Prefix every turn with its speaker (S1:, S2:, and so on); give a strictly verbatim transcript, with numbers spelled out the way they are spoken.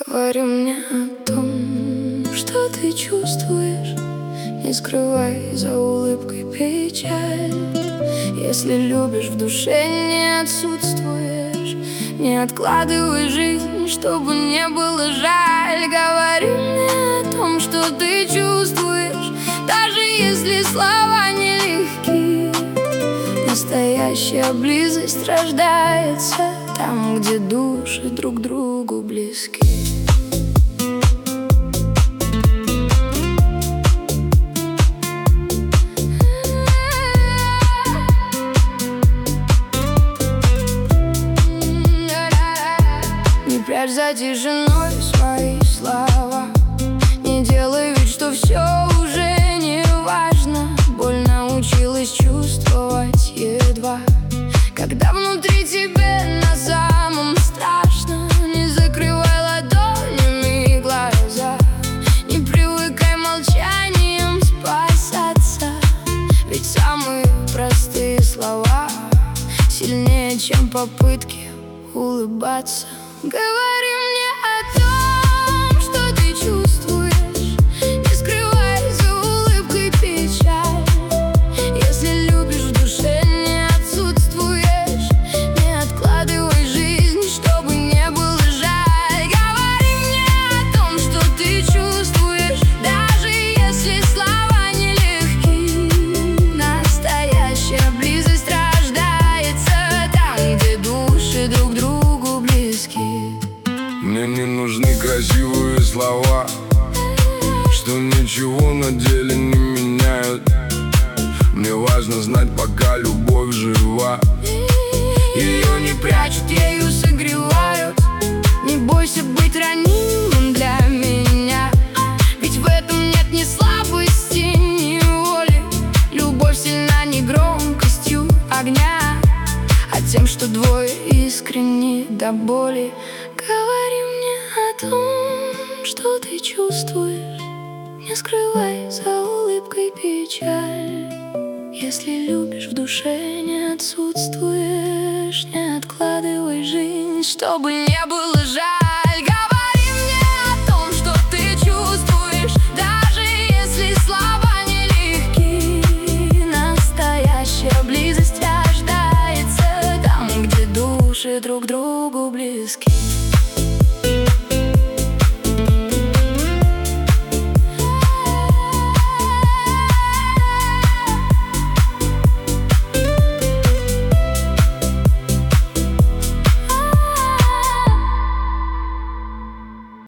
S1: Говори мне о том, что ты чувствуешь, не скрывай за улыбкой печаль. Если любишь, в душе не отсутствуешь, не откладывай жизнь, чтобы не было жаль. Говори мне о том, что ты чувствуешь, даже если слова нелегки. Настоящая близость рождается там, где души друг другу близки. Не прячь за тишиной свои слова, не делай вид, что все уже не важно. Боль научилась чувствовать едва, когда внутри тебе на самом страшно. Не закрывай ладонями глаза, не привыкай молчанием спасаться. Ведь самые простые слова сильнее, чем попытки улыбаться. Говори мне о том, что ты чувствуешь, не скрывай за улыбкой печаль. Если любишь, в душе не отсутствуешь, не откладывай жизнь, чтобы не было жаль. Говори мне о том, что ты чувствуешь, даже если слова нелегки. Настоящая близость рождается там, где души друг другу близки.
S2: Мне не нужны красивые слова, что ничего на деле не меняют. Мне важно знать, пока любовь жива.
S1: Ее не прячут, ею согревают. Не бойся быть ранимым для меня, ведь в этом нет ни слабости, ни воли. Любовь сильна не громкостью огня, а тем, что двое искренни до боли. Говори мне о том, что ты чувствуешь, не скрывай за улыбкой печаль. Если любишь, в душе не отсутствуешь, не откладывай жизнь, чтобы не было жаль.